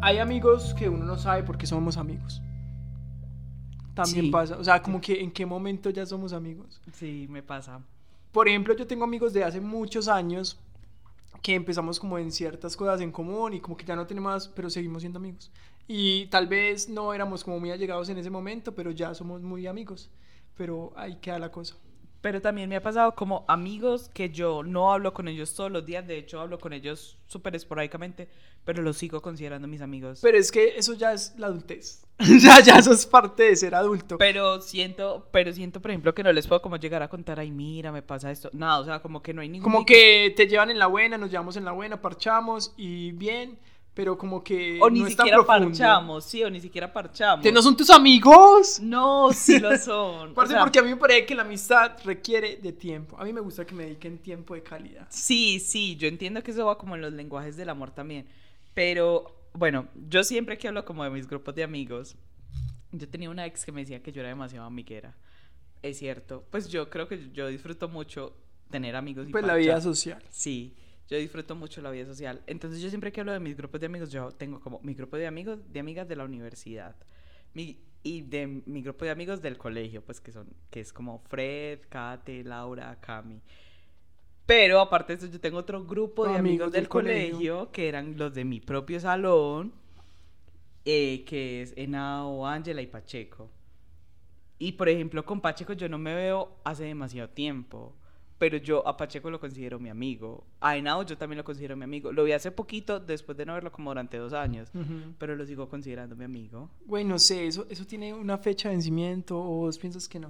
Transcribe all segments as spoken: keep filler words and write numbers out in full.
hay amigos que uno no sabe por qué somos amigos. También Sí. pasa, o sea, como que en qué momento ya somos amigos. Sí, me pasa. Por ejemplo, yo tengo amigos de hace muchos años que empezamos como en ciertas cosas en común y como que ya no tenemos más, pero seguimos siendo amigos. Y tal vez no éramos como muy allegados en ese momento, pero ya somos muy amigos. Pero ahí queda la cosa. Pero también me ha pasado como amigos que yo no hablo con ellos todos los días, de hecho hablo con ellos súper esporádicamente, pero los sigo considerando mis amigos. Pero es que eso ya es la adultez. ya, ya eso es parte de ser adulto. Pero siento, pero siento, por ejemplo, que no les puedo como llegar a contar, ay, mira, me pasa esto. Nada, o sea, como que no hay ningún... Como vínculo. que te llevan en la buena, nos llevamos en la buena, parchamos y bien, pero como que O ni no es tan siquiera profundo. parchamos, sí, o ni siquiera parchamos. ¿Que no son tus amigos? No, sí lo son. Parce, O sea, porque a mí me parece que la amistad requiere de tiempo. A mí me gusta que me dediquen tiempo de calidad. sí, sí, yo entiendo que eso va como en los lenguajes del amor también. Pero, bueno, yo siempre que hablo como de mis grupos de amigos, yo tenía una ex que me decía que yo era demasiado amiguera. Es cierto. Pues yo creo que yo disfruto mucho tener amigos y Pues la vida parchar. social. Sí, yo disfruto mucho la vida social. Entonces yo siempre que hablo de mis grupos de amigos, yo tengo como mi grupo de amigos, de amigas de la universidad. Mi, y de mi grupo de amigos del colegio, pues que son, que es como Fred, Kate, Laura, Cami. Pero aparte de eso, yo tengo otro grupo de Amigos amigos del, del colegio. colegio, que eran los de mi propio salón, eh, que es Henao, Ángela y Pacheco. Y por ejemplo, con Pacheco yo no me veo hace demasiado tiempo, pero yo a Pacheco lo considero mi amigo. A Henao yo también lo considero mi amigo. Lo vi hace poquito, después de no verlo como durante dos años, Ujú. pero lo sigo considerando mi amigo. Güey, no sé, ¿eso, ¿eso tiene una fecha de vencimiento o vos piensas que no?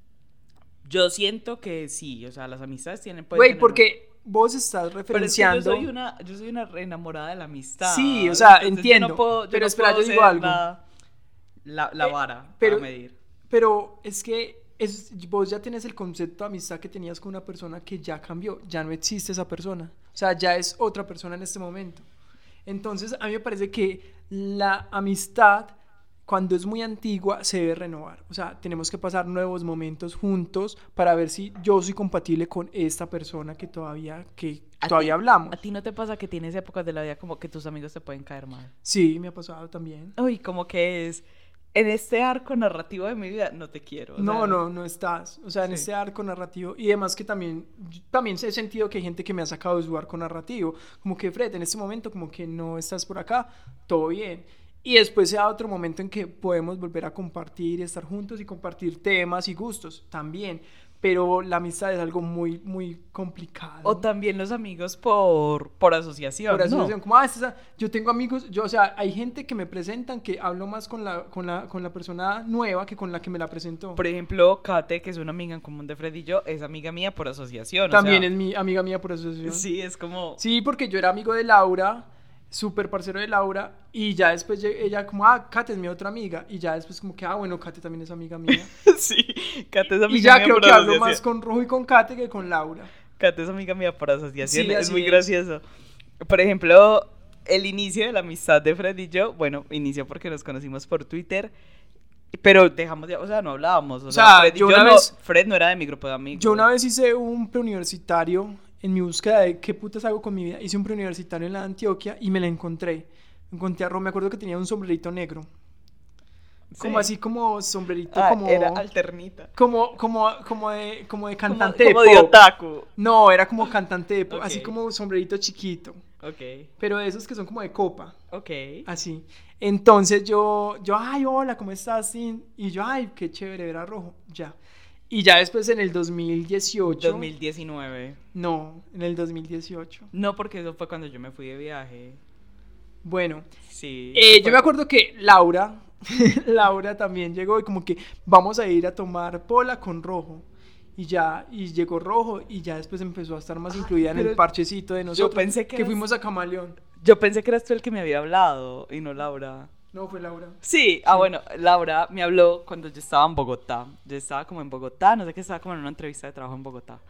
Yo siento que sí, o sea, las amistades tienen... pueden Güey, tener un- porque vos estás Pero es que referenciando... yo soy una, yo soy una re enamorada de la amistad. Sí, o sea, Entonces yo entiendo, no puedo- yo pero no espera, puedo yo digo ser algo. La, la, la Eh, vara pero- para medir. Pero es que es, vos ya tenés el concepto de amistad que tenías con una persona que ya cambió, ya no existe esa persona. O sea, ya es otra persona en este momento. Entonces, a mí me parece que la amistad, cuando es muy antigua, se debe renovar. O sea, tenemos que pasar nuevos momentos juntos para ver si yo soy compatible con esta persona que todavía, que ¿A todavía ti- hablamos. ¿A ti no te pasa que tienes épocas de la vida como que tus amigos te pueden caer mal? Sí, me ha pasado también. Uy, como que es... En este arco narrativo de mi vida no te quiero. o No, sea, no, no estás. O sea, en Sí. este arco narrativo. Y además que también, yo también he sentido que hay gente que me ha sacado de su arco narrativo. Como que, Fred, en este momento, como que no estás por acá, todo bien. Y después se da otro momento en que podemos volver a compartir y estar juntos y compartir temas y gustos también. Pero la amistad es algo muy, muy complicado. O también los amigos por, por asociación, Por ¿no? asociación, como, ah, esta- yo tengo amigos, yo, o sea, hay gente que me presentan que hablo más con la, con la, con la persona nueva que con la que me la presentó. Por ejemplo, Kate, que es una amiga en común de Fred y yo, es amiga mía por asociación. o También sea, es mi amiga mía por asociación. Sí, es como... Sí, porque yo era amigo de Laura, súper parcero de Laura, y ya después lleg- ella como, ah, Kate es mi otra amiga, y ya después como que, ah, bueno, Kate también es amiga mía. sí, Kate es amiga Y ya mía creo por que hablo asociación. más con Rojo y con Kate que con Laura. Kate es amiga mía por asociación, Sí, es así muy es. gracioso. Por ejemplo, el inicio de la amistad de Fred y yo, bueno, inició porque nos conocimos por Twitter, pero dejamos de, o sea, no hablábamos. O, O sea, sea, Fred, y yo yo una no- vez- Fred no era de mi grupo de amigos. Yo una vez hice un preuniversitario en mi búsqueda de qué putas hago con mi vida. Hice un preuniversitario en la Antioquia y me la encontré. Encontré a Ro, me acuerdo que tenía un sombrerito negro. Como Sí. así como sombrerito, Ah, como... era alternita. Como, como, como de, como de Como, cantante como de de pop. otaku. No, era como cantante de pop, Ok. así como sombrerito chiquito. Ok, Pero de esos que son como de copa, ok. así. Entonces yo, yo, ay, hola, ¿cómo estás, Sin? Y yo, ay, qué chévere, era rojo, ya. Y ya después en el dos mil dieciocho. dos mil diecinueve. No, en el dos mil dieciocho. No, porque eso fue cuando yo me fui de viaje. Bueno, Sí. eh, yo fue- me acuerdo que Laura, Laura también llegó y como que vamos a ir a tomar pola con rojo. Y ya, y llegó rojo y ya después empezó a estar más incluida en el pero parchecito de nosotros. pensé que eras- fuimos a Camaleón. Yo pensé que eras tú el que me había hablado y no Laura. No, fue Laura. Sí, ah bueno, Laura me habló cuando yo estaba en Bogotá. Yo estaba como en Bogotá, no sé qué, estaba como en una entrevista de trabajo en Bogotá.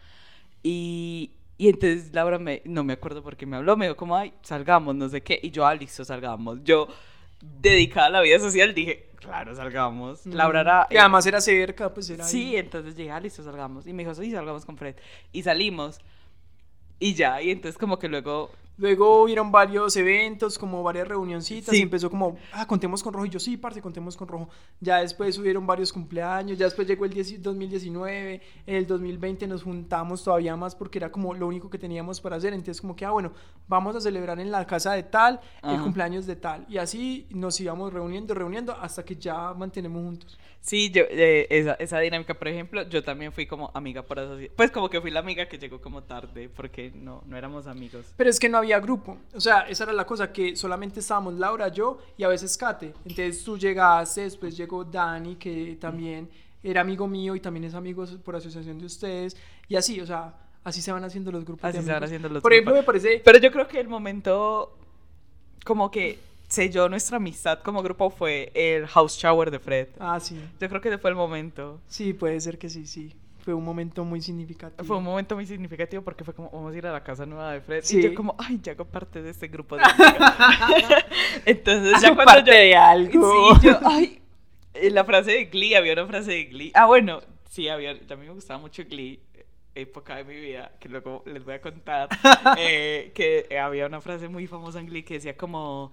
Y, y entonces Laura me, no me acuerdo por qué me habló, me dijo como, ay, salgamos, no sé qué. Y yo, ah, listo, salgamos. Yo, dedicada a la vida social, dije, claro, salgamos. Laura era... Y además era cerca, pues era Sí, ahí. entonces dije, ah, listo, salgamos. Y me dijo, sí, salgamos con Fred. Y salimos. Y ya, y entonces como que luego Luego hubieron varios eventos, como varias reunioncitas, Sí. y empezó como, ah, contemos con Rojo, y yo, sí, parce, contemos con Rojo. Ya después hubieron varios cumpleaños, ya después llegó el diez dos mil diecinueve, en el dos mil veinte nos juntamos todavía más porque era como lo único que teníamos para hacer, entonces como que, ah, bueno, vamos a celebrar en la casa de tal, el Ajá. cumpleaños de tal, y así nos íbamos reuniendo, reuniendo, hasta que ya mantenemos juntos. Sí, yo, eh, esa, esa dinámica, por ejemplo, yo también fui como amiga por asociación. Pues como que fui la amiga que llegó como tarde, porque no, no éramos amigos. Pero es que no había grupo. O sea, esa era la cosa, que solamente estábamos Laura, yo y a veces Kate. Entonces tú llegaste, después llegó Dani, que también era amigo mío y también es amigo por asociación de ustedes. Y así, o sea, así se van haciendo los grupos Así de se van amigos. haciendo los Por ejemplo, grupos. me parece... Pero yo creo que el momento como que selló nuestra amistad como grupo fue el house shower de Fred. Ah, sí. Yo creo que ese fue el momento. Sí, puede ser que sí, sí. Fue un momento muy significativo. Fue un momento muy significativo porque fue como, vamos a ir a la casa nueva de Fred. Sí. Y yo como, ay, ya hago parte de este grupo de amigos. Entonces ya Hago cuando parte yo... de algo. Sí, yo, ay, en la frase de Glee, había una frase de Glee. Ah, bueno, sí, había, a mí me gustaba mucho Glee, época de mi vida, que luego les voy a contar, eh, que había una frase muy famosa en Glee que decía como,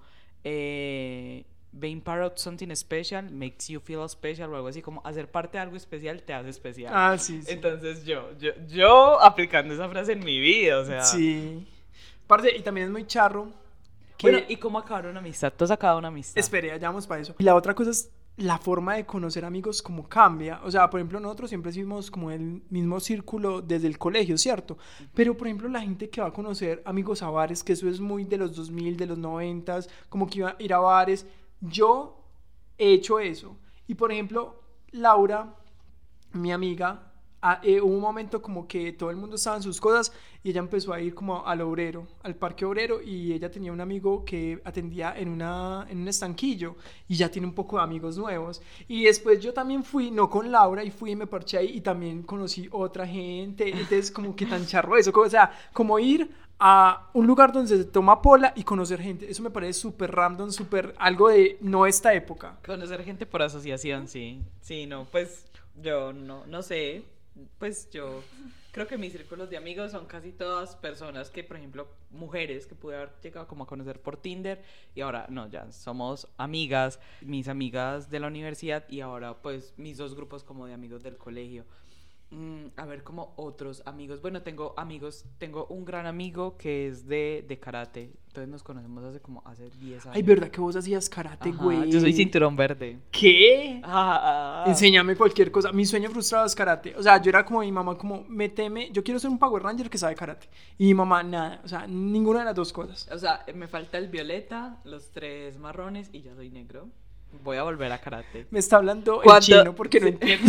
eh, being part of something special makes you feel special, o algo así, como hacer parte de algo especial te hace especial. Ah, sí, sí. Entonces yo, yo, yo aplicando esa frase en mi vida, o sea... Sí. Aparte, y también es muy charro. Que... Bueno, ¿y cómo acabar una amistad? Tú has acabado una amistad. Espere, ya vamos para eso. Y la otra cosa es la forma de conocer amigos, como cambia. O sea, por ejemplo, nosotros siempre hicimos como el mismo círculo desde el colegio, ¿cierto? Pero, por ejemplo, la gente que va a conocer amigos a bares, que eso es muy de los dos mil, de los noventa, como que iba a ir a bares. Yo he hecho eso. Y, por ejemplo, Laura, mi amiga, a, eh, hubo un momento como que todo el mundo estaba en sus cosas y ella empezó a ir como al obrero, al parque obrero, y ella tenía un amigo que atendía en, una, en un estanquillo y ya tiene un poco de amigos nuevos. Y después yo también fui, no con Laura, y fui y me parché ahí y también conocí otra gente. Entonces como que tan charro eso, como, o sea, como ir a un lugar donde se toma pola y conocer gente. Eso me parece súper random, súper algo de no esta época. Conocer gente por asociación, sí. Sí, no, pues yo no, no sé. Pues yo creo que mis círculos de amigos son casi todas personas que, por ejemplo, mujeres que pude haber llegado como a conocer por Tinder, y ahora no, ya somos amigas, mis amigas de la universidad, y ahora pues mis dos grupos como de amigos del colegio. Mm, a ver, como otros amigos. Bueno, tengo amigos, tengo un gran amigo que es de, de karate. Entonces nos conocemos hace como hace diez años. Ay, ¿verdad que vos hacías karate, Ajá, güey? yo soy cinturón verde. ¿Qué? Ah, ah, Enséñame cualquier cosa. Mi sueño frustrado es karate. O sea, yo era como mi mamá, como, méteme, yo quiero ser un Power Ranger que sabe karate. Y mi mamá, nada. O sea, ninguna de las dos cosas. O sea, me falta el violeta, los tres marrones y ya soy negro. Voy a volver a karate. Me está hablando en ¿Cuándo? chino porque no Sí. entiendo.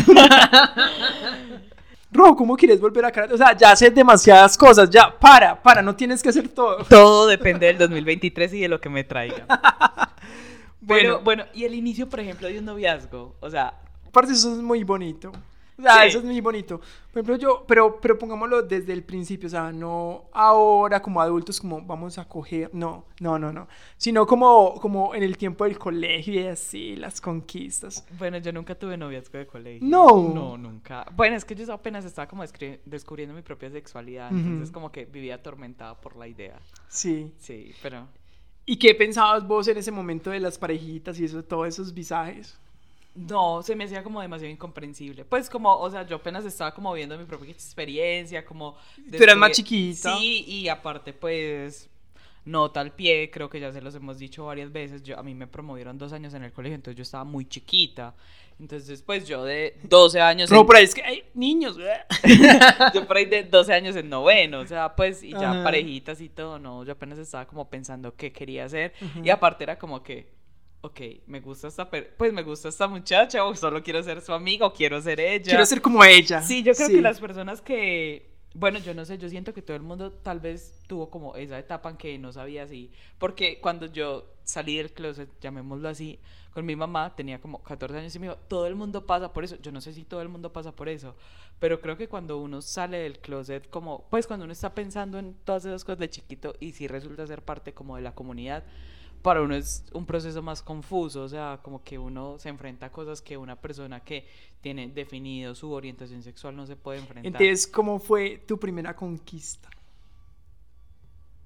Ro, ¿cómo quieres volver a karate? O sea, ya haces demasiadas cosas. Ya, para, para, no tienes que hacer todo. Todo depende del dos mil veintitrés y de lo que me traiga. Pero Bueno, bueno, y el inicio, por ejemplo, de un noviazgo. O sea, aparte eso es muy bonito. O sea, Sí. eso es muy bonito. Por ejemplo, yo, pero, pero pongámoslo desde el principio, o sea, no ahora como adultos, como vamos a coger, no, no, no, no. Sino como, como en el tiempo del colegio y así, las conquistas. bueno, yo nunca tuve noviazgo de colegio. No. No, nunca. Bueno, es que yo apenas estaba como descri- descubriendo mi propia sexualidad. Ujú. Entonces, como que vivía atormentada por la idea. Sí. Sí, pero. ¿Y qué pensabas vos en ese momento de las parejitas y eso, todos esos visajes? No, se me hacía como demasiado incomprensible. Pues como, o sea, yo apenas estaba como viendo mi propia experiencia, como... Tú eras más descubri- chiquita. Sí, y aparte pues, nota al pie, creo que ya se los hemos dicho varias veces, yo, a mí me promovieron dos años en el colegio, entonces yo estaba muy chiquita. Entonces pues yo de doce años... No, en- pero es que hay niños. yo por ahí de doce años en noveno, o sea, pues, y ya Ajá. parejitas y todo, no, yo apenas estaba como pensando qué quería hacer, Ujú. y aparte era como que, ok, me gusta esta, per- pues me gusta esta muchacha, o solo quiero ser su amiga, o quiero ser ella. Quiero ser como ella. Sí, yo creo Sí. que las personas que, bueno, yo no sé, yo siento que todo el mundo tal vez tuvo como esa etapa en que no sabía si, porque cuando yo salí del closet, llamémoslo así, con mi mamá, tenía como catorce años y me dijo, todo el mundo pasa por eso, yo no sé si todo el mundo pasa por eso, pero creo que cuando uno sale del closet, como, pues cuando uno está pensando en todas esas cosas de chiquito y si resulta ser parte como de la comunidad, para uno es un proceso más confuso, o sea, como que uno se enfrenta a cosas que una persona que tiene definido su orientación sexual no se puede enfrentar. Entonces, ¿cómo fue tu primera conquista?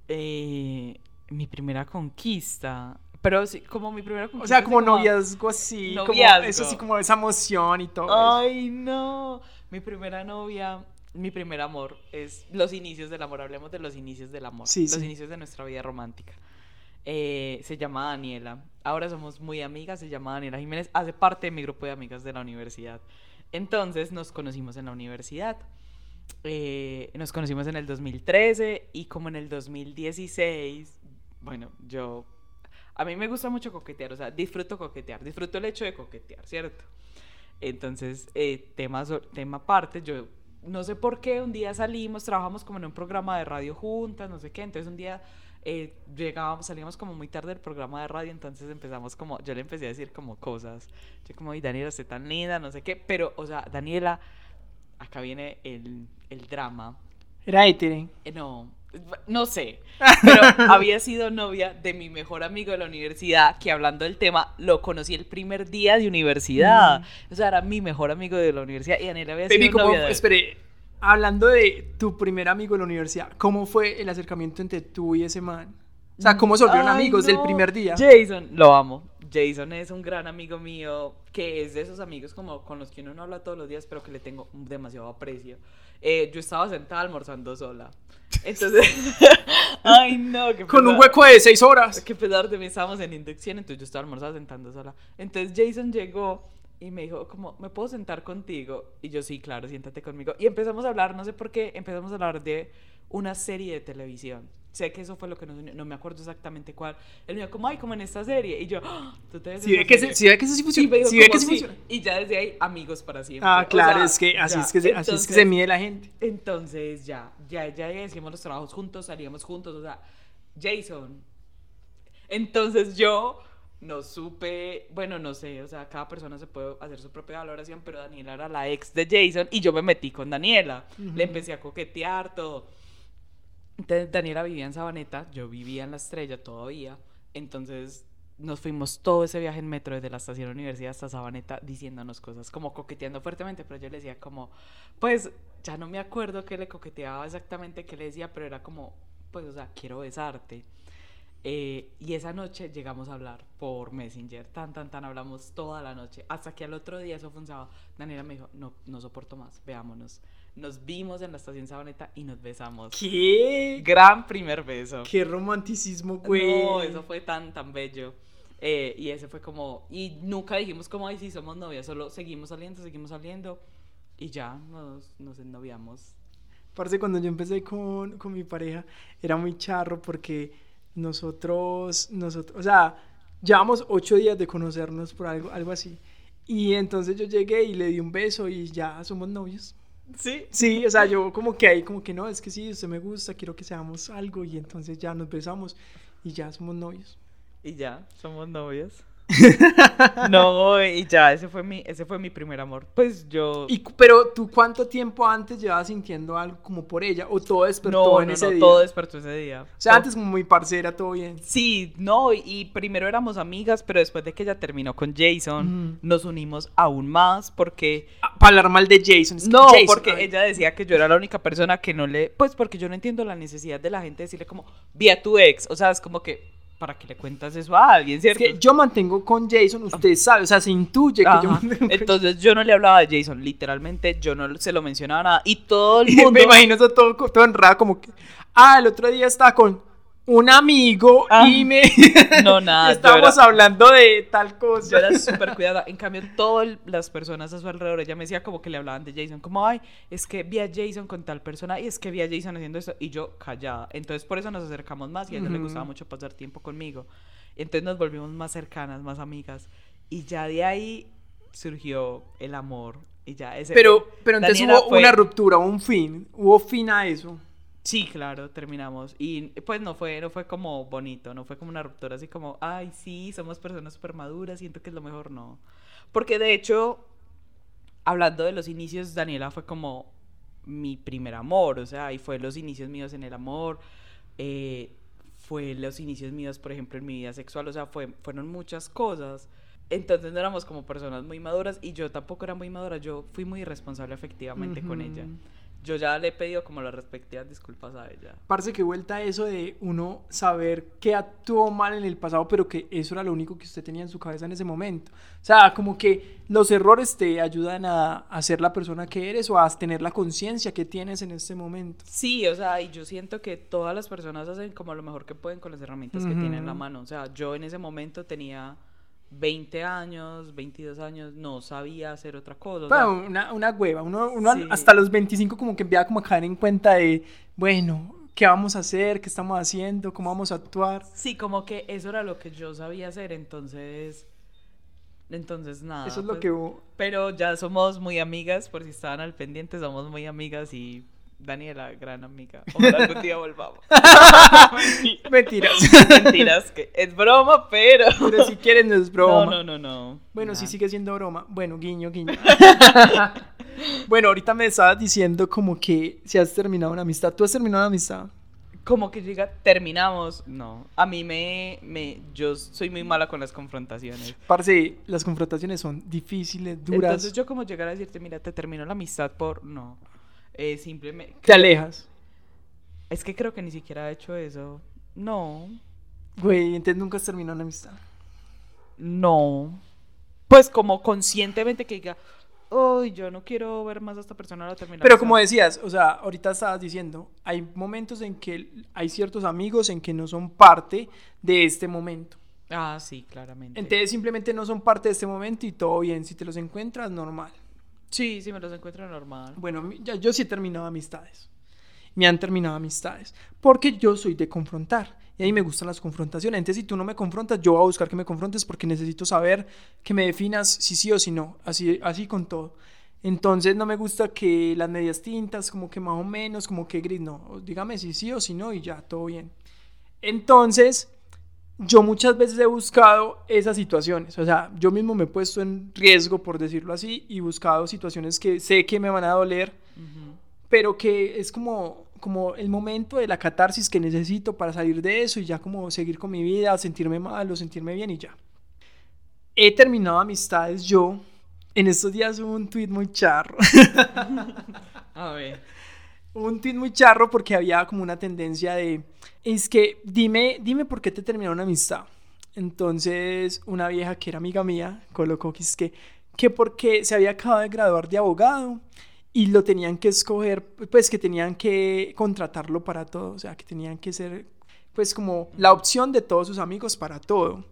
Eh, mi primera conquista. Pero sí, como mi primera O conquista. sea, como así como- noviazgo así, como Noviazgo. eso sí, como esa emoción y todo eso. Ay, no. Mi primera novia, mi primer amor es los inicios del amor. Hablemos de los inicios del amor. Sí, los sí. inicios de nuestra vida romántica. Eh, se llama Daniela. Ahora somos muy amigas. Se llama Daniela Jiménez. Hace parte de mi grupo de amigas de la universidad. Entonces nos conocimos en la universidad. Eh, nos conocimos en el dos mil trece y como en el dos mil dieciséis, bueno, yo... A mí me gusta mucho coquetear, o sea, disfruto coquetear, disfruto el hecho de coquetear, ¿cierto? Entonces, eh, tema, so- tema aparte, yo no sé por qué, un día salimos, trabajamos como en un programa de radio juntas, no sé qué, entonces un día eh, llegábamos, salíamos como muy tarde del programa de radio, entonces empezamos como, yo le empecé a decir como cosas, yo como, y Daniela, usted tan linda, no sé qué, pero, o sea, Daniela, acá viene el, el drama, Era hétero. eh, no, no sé, pero había sido novia de mi mejor amigo de la universidad, que hablando del tema, lo conocí el primer día de universidad. Mm. O sea, era mi mejor amigo de la universidad y Daniela había Baby, sido ¿cómo, novia de él. espere, hablando de tu primer amigo en la universidad, ¿cómo fue el acercamiento entre tú y ese man? O sea, ¿cómo se volvieron Ay, amigos del no. primer día? Jason, lo amo. Jason es un gran amigo mío, que es de esos amigos como con los que uno no habla todos los días, pero que le tengo demasiado aprecio. Eh, yo estaba sentada almorzando sola. Entonces, ay no, qué Con un pesar. hueco de seis horas. Que pesar de mí estábamos en inducción, entonces yo estaba almorzando sentando sola. Entonces Jason llegó y me dijo como, ¿me puedo sentar contigo? Y yo, sí, claro, siéntate conmigo. Y empezamos a hablar, no sé por qué, empezamos a hablar de una serie de televisión. Sé que eso fue lo que nos unió, no me acuerdo exactamente cuál. Él me dijo como, ay, como en esta serie. Y yo, ¡ah! ¿Tú te ves Si esa ve que, serie? se- si ve que eso sí Sí, funciona. me dijo Si ve como, que sí sí. funciona. Y ya desde ahí, amigos para siempre. Ah, O claro, sea, es que así, ya. es que se, así es que Entonces, se mide la gente. Entonces ya, ya, ya hacíamos los trabajos juntos, salíamos juntos, o sea, Jason. Entonces yo no supe, bueno, no sé, o sea, cada persona se puede hacer su propia valoración, pero Daniela era la ex de Jason y yo me metí con Daniela. Ujú. Le empecé a coquetear, todo. Entonces Daniela vivía en Sabaneta, yo vivía en La Estrella todavía, entonces nos fuimos todo ese viaje en metro desde la estación universidad hasta Sabaneta diciéndonos cosas, como coqueteando fuertemente, pero yo le decía como, pues ya no me acuerdo qué le coqueteaba exactamente, qué le decía, pero era como, pues o sea, quiero besarte. Eh, y esa noche llegamos a hablar por Messenger, tan, tan, tan, hablamos toda la noche, hasta que al otro día, eso fue un sábado, Daniela me dijo, no, no soporto más, veámonos. Nos vimos en la estación Sabaneta y nos besamos. ¿Qué? Gran primer beso. Qué romanticismo, güey. No, eso fue tan, tan bello. Eh, y ese fue como, y nunca dijimos como, ay, sí, somos novias, solo seguimos saliendo, seguimos saliendo, y ya nos, nos ennoviamos. Parce, cuando yo empecé con, con mi pareja, era muy charro porque nosotros, nosotros, o sea, llevamos ocho días de conocernos por algo, algo así. Y entonces yo llegué y le di un beso y ya somos novios. Sí. Sí, o sea, yo como que ahí, como que no, es que sí, usted me gusta, quiero que seamos algo y entonces ya nos besamos y ya somos novios. Y ya, somos novios. No, y ya, ese fue mi, ese fue mi primer amor. Pues yo... Y, cu- pero tú, ¿cuánto tiempo antes llevabas sintiendo algo como por ella? ¿O todo despertó no, en no, ese no, día? todo despertó ese día. O sea, Todo- antes como muy parcera, todo bien. Sí, no, y primero éramos amigas, pero después de que ella terminó con Jason, Mm. nos unimos aún más porque... Ah, para hablar mal de Jason. Es que No, Jason, porque ay. ella decía que yo era la única persona que no le... Pues porque yo no entiendo la necesidad de la gente de decirle como, vi a tu ex, o sea, es como que, ¿para qué le cuentas eso a alguien, Es cierto? que yo mantengo con Jason, usted sabe, o sea, se intuye que Ajá. yo mantengo con Entonces yo no le hablaba de Jason, literalmente yo no se lo mencionaba nada y todo el Y mundo... me imagino eso todo, todo enredado, como que, ah, el otro día estaba con un amigo Ah, y me... no, nada, yo Estábamos era- hablando de tal cosa. Yo era súper cuidada. En cambio, todas las personas a su alrededor, ella me decía como que le hablaban de Jason. Como, ay, es que vi a Jason con tal persona y es que vi a Jason haciendo esto. Y yo callada. Entonces, por eso nos acercamos más y a ella le Ujú. gustaba mucho pasar tiempo conmigo. Entonces, nos volvimos más cercanas, más amigas. Y ya de ahí surgió el amor. Y ya ese. Pero, pero entonces Daniela hubo fue- una ruptura, un fin, hubo fin a eso. Sí, claro, terminamos. Y pues no fue, no fue como bonito, no fue como una ruptura así como, ay, sí, somos personas súper maduras, siento que es lo mejor, no. Porque de hecho, hablando de los inicios, Daniela fue como mi primer amor, o sea, y fue los inicios míos en el amor, eh, fue los inicios míos, por ejemplo, en mi vida sexual, o sea, fue, fueron muchas cosas. Entonces no éramos como personas muy maduras y yo tampoco era muy madura, yo fui muy irresponsable efectivamente con Ujú. ella. yo ya le he pedido como las respectivas disculpas a ella. Parce, que vuelta eso de uno saber que actuó mal en el pasado, pero que eso era lo único que usted tenía en su cabeza en ese momento. O sea, como que los errores te ayudan a, a ser la persona que eres o a tener la conciencia que tienes en este momento. Sí, o sea, y yo siento que todas las personas hacen como lo mejor que pueden con las herramientas uh-huh. que tienen en la mano. O sea, yo en ese momento tenía veinte años, veintidós años, no sabía hacer otra cosa. Bueno, o sea, una, una hueva, uno, uno sí. hasta los veinticinco como que empieza como a caer en cuenta de, bueno, ¿qué vamos a hacer? ¿Qué estamos haciendo? ¿Cómo vamos a actuar? Sí, como que eso era lo que yo sabía hacer, entonces, entonces nada. Eso es lo pues, que hubo. Pero ya somos muy amigas, por si estaban al pendiente, somos muy amigas y Daniela, gran amiga. Ojalá algún día volvamos. Mentiras. Mentiras, que es broma, pero... Pero si quieren no es broma. No, no, no, no. Bueno, nah. sí sigue siendo broma. Bueno, guiño, guiño. Bueno, ahorita me estabas diciendo como que si has terminado una amistad. ¿Tú has terminado una amistad? Como que llega, terminamos. No, a mí me, me... Yo soy muy mala con las confrontaciones. Parce, las confrontaciones son difíciles, duras. Entonces yo como llegar a decirte, mira, te termino la amistad por... No. Eh, simplemente... Te alejas. Es que creo que ni siquiera he hecho eso. No. Güey, entonces nunca has terminado una amistad. No. Pues como conscientemente que diga, uy, yo no quiero ver más a esta persona, la terminar. Pero como decías, o sea, ahorita estabas diciendo, hay momentos en que hay ciertos amigos en que no son parte de este momento. Ah, sí, claramente. Entonces simplemente no son parte de este momento y todo bien. Si te los encuentras, normal. Sí, sí, me los encuentro normal. Bueno, ya, yo sí he terminado amistades. Me han terminado amistades. Porque yo soy de confrontar. Y a mí me gustan las confrontaciones. Entonces, si tú no me confrontas, yo voy a buscar que me confrontes porque necesito saber que me definas si sí o si no. Así, así con todo. Entonces, no me gusta que las medias tintas, como que más o menos, como que gris. No, dígame si sí o si no y ya, todo bien. Entonces... yo muchas veces he buscado esas situaciones, o sea, yo mismo me he puesto en riesgo, por decirlo así, y buscado situaciones que sé que me van a doler, uh-huh. pero que es como, como el momento de la catarsis que necesito para salir de eso y ya como seguir con mi vida, sentirme mal o sentirme bien y ya. He terminado amistades yo, en estos días hubo un tweet muy charro. A ver... un tweet muy charro porque había como una tendencia de, es que dime, dime por qué te terminó una amistad. Entonces una vieja que era amiga mía colocó que es que, que porque se había acabado de graduar de abogado y lo tenían que escoger, pues que tenían que contratarlo para todo, o sea que tenían que ser pues como la opción de todos sus amigos para todo.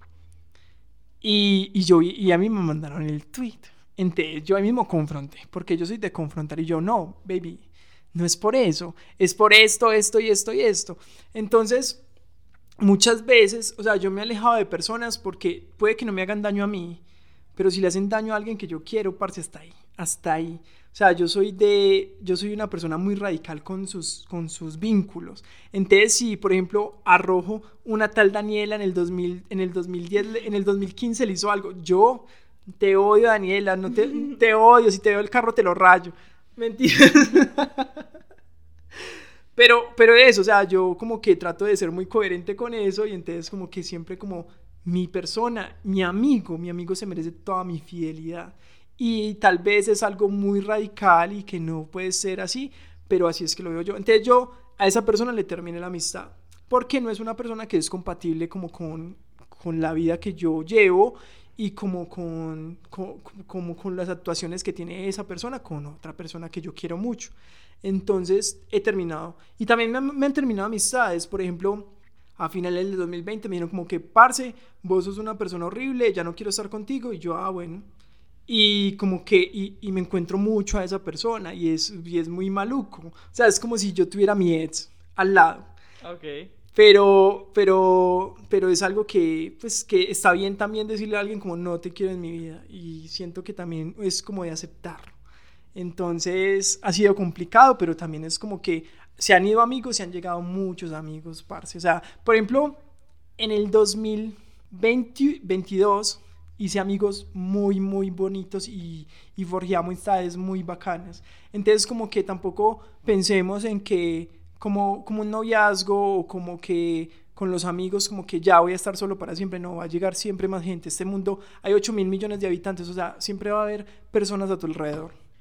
Y, y yo y a mí me mandaron el tweet. Entonces yo ahí mismo confronté, porque yo soy de confrontar y yo no, baby. No es por eso, es por esto, esto y esto y esto. Entonces, muchas veces, o sea, yo me he alejado de personas porque puede que no me hagan daño a mí, pero si le hacen daño a alguien que yo quiero, parce, hasta ahí, hasta ahí. O sea, yo soy de, yo soy una persona muy radical con sus, con sus vínculos. Entonces, si, por ejemplo, arrojo una tal Daniela en el dos mil, en el dos mil diez, en el dos mil quince le hizo algo, yo te odio, Daniela, no te, te odio, si te veo el carro te lo rayo. Mentira. pero, pero eso, o sea, yo como que trato de ser muy coherente con eso y entonces como que siempre como mi persona, mi amigo, mi amigo se merece toda mi fidelidad y tal vez es algo muy radical y que no puede ser así, pero así es que lo veo yo. Entonces yo a esa persona le terminé la amistad porque no es una persona que es compatible como con, con la vida que yo llevo y como con, con, como con las actuaciones que tiene esa persona con otra persona que yo quiero mucho. Entonces he terminado. Y también me, me han terminado amistades. Por ejemplo, a finales del dos mil veinte me dijeron como que, parce, vos sos una persona horrible, ya no quiero estar contigo. Y yo, ah, bueno. Y como que, y, y me encuentro mucho a esa persona y es, y es muy maluco. O sea, es como si yo tuviera a mi ex al lado. Ok. Pero, pero, pero es algo que, pues, que está bien también decirle a alguien como no te quiero en mi vida y siento que también es como de aceptarlo. Entonces ha sido complicado, pero también es como que se han ido amigos, se han llegado muchos amigos, parce. O sea, por ejemplo, en el dos mil veintidós hice amigos muy, muy bonitos y, y forjé amistades muy bacanas. Entonces como que tampoco pensemos en que Como, como un noviazgo o como que con los amigos como que ya voy a estar solo para siempre. No, va a llegar siempre más gente. Este mundo hay ocho mil millones de habitantes, o sea, siempre va a haber personas a tu alrededor.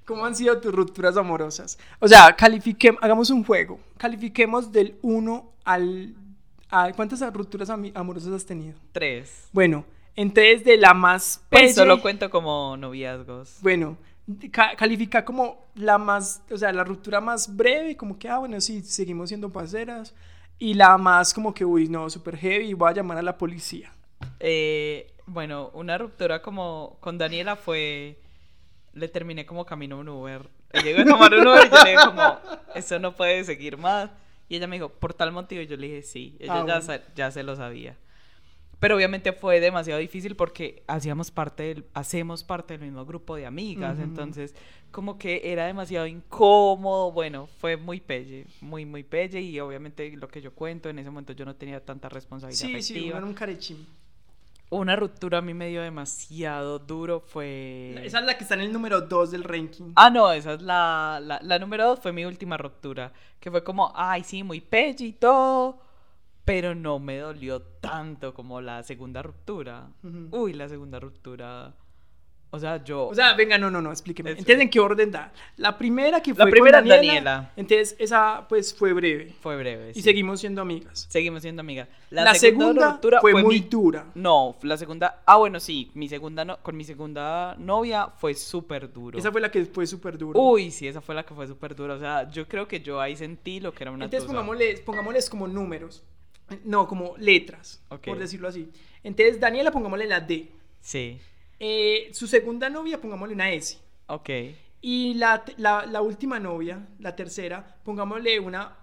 ¿Cómo han sido tus rupturas amorosas? O sea, califiquemos, hagamos un juego. Califiquemos del uno al... A, ¿cuántas rupturas ami- amorosas has tenido? Tres. Bueno, entonces de la más Pues pelle, solo cuento como noviazgos. bueno, ca- califica como la más, o sea, la ruptura más breve, como que, ah, bueno, sí, seguimos siendo parceras. Y la más como que, uy, no, super heavy, voy a llamar a la policía. Eh, bueno, una ruptura como con Daniela fue... Le terminé como camino a un Uber. Llegué a tomar un Uber y yo le dije como, eso no puede seguir más. Y ella me dijo, ¿por tal motivo? Y yo le dije, sí. Ella Ah, ya, bueno. sa- ya se lo sabía. Pero obviamente fue demasiado difícil porque hacíamos parte del, hacemos parte del mismo grupo de amigas. Ujú. Entonces, como que era demasiado incómodo. Bueno, fue muy pelle, muy, muy pelle. Y obviamente lo que yo cuento, en ese momento yo no tenía tanta responsabilidad Sí, sí, afectiva. uno era un carechín. Una ruptura a mí me dio demasiado duro fue... Esa es la que está en el número dos del ranking. Ah, no, esa es la, la, la número dos, fue mi última ruptura, que fue como, ay, sí, muy pelle y todo, pero no me dolió tanto como la segunda ruptura. Ujú. Uy, la segunda ruptura, o sea, yo... O sea, venga, no, no, no, explíqueme. Espera. Entonces, ¿en qué orden da? La primera que La fue primera con es Daniela, Daniela. entonces esa pues fue breve. Fue breve, Y sí. seguimos siendo amigas. Seguimos siendo amigas. La, segunda, ruptura fue, muy mi- dura. No, la segunda... Ah, bueno, sí, mi segunda no... con mi segunda novia fue súper duro. Esa fue la que fue súper dura. Uy, sí, esa fue la que fue súper dura. O sea, yo creo que yo ahí sentí lo que era una Entonces tusa. pongámosles, pongámosles como números. No, como letras, Ok. por decirlo así. Entonces, Daniela, pongámosle la D. Sí, Eh, su segunda novia, pongámosle una S. ok. Y la, la, la última novia, la tercera, pongámosle una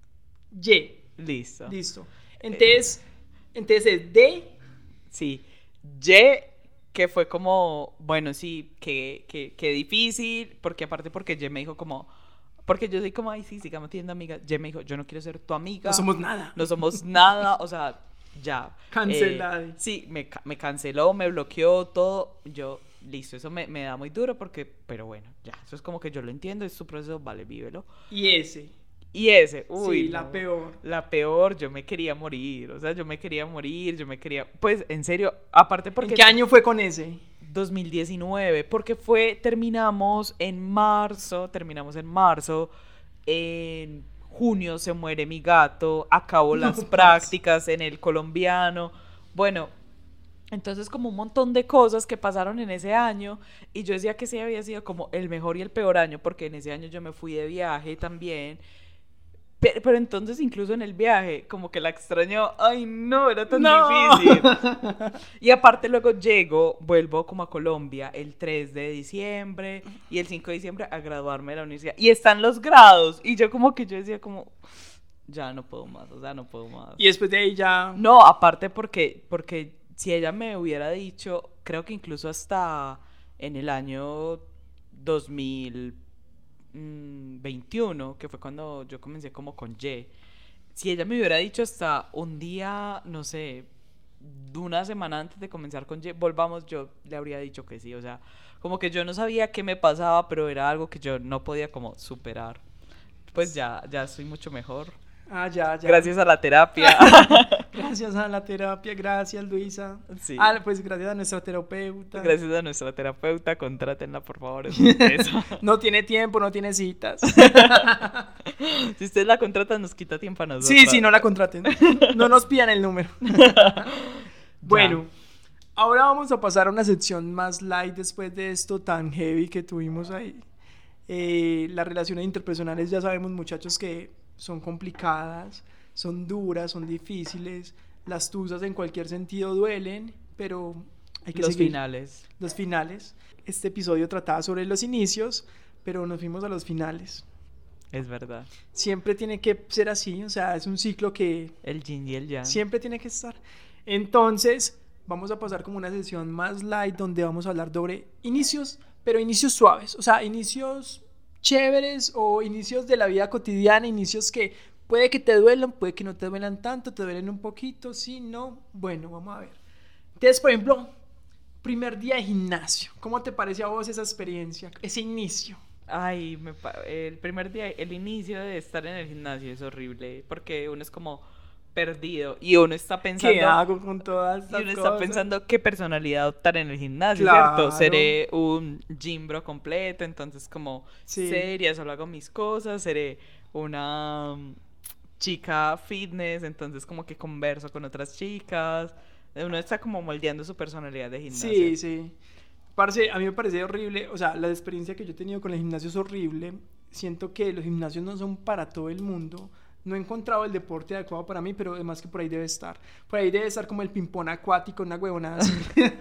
Y. Listo. Listo. Entonces, entonces es D. Sí. Y, que fue como, bueno, sí, que, que, que difícil, porque aparte porque Y me dijo como, porque yo soy como, ay, sí, sigamos teniendo amigas. Y me dijo, yo no quiero ser tu amiga. No somos nada. No somos nada, o sea, ya. Cancelada. Eh, sí, me, ca- me canceló, me bloqueó todo. Yo, listo, eso me, me da muy duro porque, pero bueno, ya, eso es como que yo lo entiendo, es su proceso, vale, vívelo. Y S. Y ese, uy, Sí, la no, peor. La peor, yo me quería morir, o sea, yo me quería morir, yo me quería, pues, en serio, aparte porque... ¿En qué año fue con ese? dos mil diecinueve, porque fue, terminamos en marzo, terminamos en marzo, en junio se muere mi gato, acabo No las pasa. prácticas en el colombiano, bueno, entonces como un montón de cosas que pasaron en ese año y yo decía que ese había sido como el mejor y el peor año porque en ese año yo me fui de viaje también. Pero, pero entonces incluso en el viaje, como que la extrañó, ay no, era tan No. difícil. Y aparte luego llego, vuelvo como a Colombia el tres de diciembre y el cinco de diciembre a graduarme de la universidad. Y están los grados y yo como que yo decía como, ya no puedo más, o sea, no puedo más. Y después de ahí ya... No, aparte porque, porque si ella me hubiera dicho, creo que incluso hasta en el año dos mil veintiuno, que fue cuando yo comencé como con Y, si ella me hubiera dicho hasta un día, no sé, una semana antes de comenzar con Y, volvamos, yo le habría dicho que sí, o sea, como que yo no sabía qué me pasaba, pero era algo que yo no podía como superar. Pues ya, ya estoy mucho mejor. Ah, ya, ya. Gracias a la terapia. Gracias a la terapia, gracias Luisa. Sí. Ah, pues gracias a nuestra terapeuta. Gracias a nuestra terapeuta, contrátenla por favor. Es un peso. No tiene tiempo, no tiene citas. Si ustedes la contratan, nos quita tiempo a nosotros. Sí, sí, no la contraten. No nos pidan el número. Bueno, ahora vamos a pasar a una sección más light después de esto tan heavy que tuvimos ahí. Eh, las relaciones interpersonales ya sabemos, muchachos, que son complicadas, son duras, son difíciles. Las tusas en cualquier sentido duelen, pero hay que Los seguir. finales. Los finales. Este episodio trataba sobre los inicios, pero nos fuimos a los finales. Es verdad. Siempre tiene que ser así, o sea, es un ciclo que El yin y el yang. siempre tiene que estar. Entonces, vamos a pasar como una sesión más light donde vamos a hablar sobre inicios, pero inicios suaves, o sea, inicios chéveres o inicios de la vida cotidiana, inicios que puede que te duelan, puede que no te duelan tanto, te duelen un poquito, sí, no, bueno, vamos a ver. Entonces, por ejemplo, primer día de gimnasio, ¿cómo te parece a vos esa experiencia, ese inicio? Ay, me pa- el primer día, el inicio de estar en el gimnasio es horrible, porque uno es como, perdido y uno está pensando ¿qué hago con todas estas y uno cosas? está pensando qué personalidad adoptar en el gimnasio, Claro. ¿cierto? Seré un gym bro completo, entonces como Sí. seria, solo hago mis cosas, seré una um, chica fitness, entonces como que converso con otras chicas, uno está como moldeando su personalidad de gimnasio. Sí, sí. Parce, a mí me parece horrible, o sea, la experiencia que yo he tenido con el gimnasio es horrible. Siento que los gimnasios no son para todo el mundo. No he encontrado el deporte adecuado para mí, pero además que por ahí debe estar. Por ahí debe estar como el ping-pong acuático, una huevonada así.